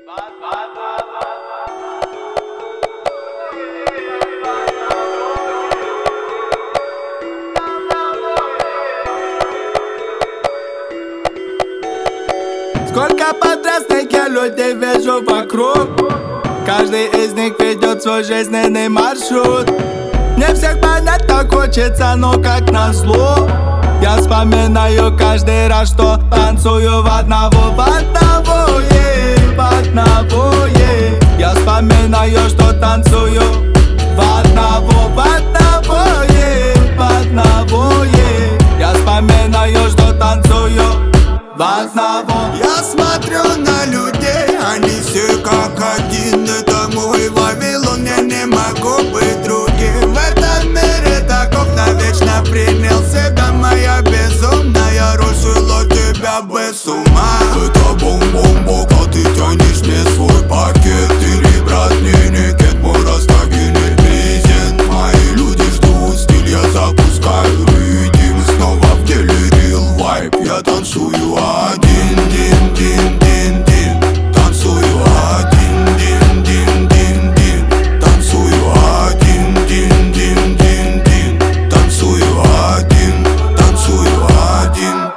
Сколько подростных я людей вижу вокруг. Каждый из них ведет свой жизненный маршрут. Не всех понять так хочется, но как назло я вспоминаю каждый раз, что танцую в одного, Я вспоминаю, что танцую в одного, Я вспоминаю, что танцую в одного. Я смотрю на людей, они все как один. Это мой Вавилон, я не могу быть другим. В этом мире таков навечно принял себя. Моя безумная рушила тебя без ума. Это бум-бум-бум, а ты тянешь мне свой пакет. Или, брат, не кет, мой растагинер презент. Мои люди ждут, стиль я запускаю ритм. Снова в деле real vibe, я танцую один, дин, дин, дин, дин. Танцую один, дин, дин, дин, дин. Танцую один, дин, дин, дин, дин. Танцую один, танцую один.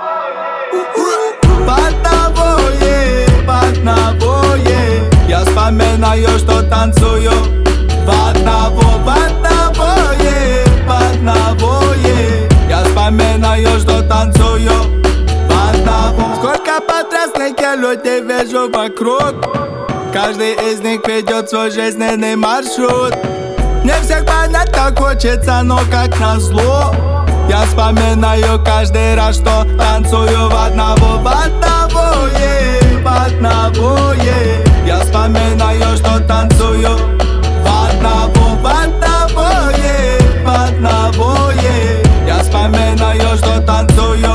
Я вспоминаю, что танцую в одного, Я вспоминаю, что танцую в одного. Сколько подростных я людей вижу вокруг. Каждый из них ведет свой жизненный маршрут. Не всех понять так хочется, но как назло я вспоминаю каждый раз, что танцую в одного, Я вспоминаю, что танцую в одного, Я вспоминаю, что танцую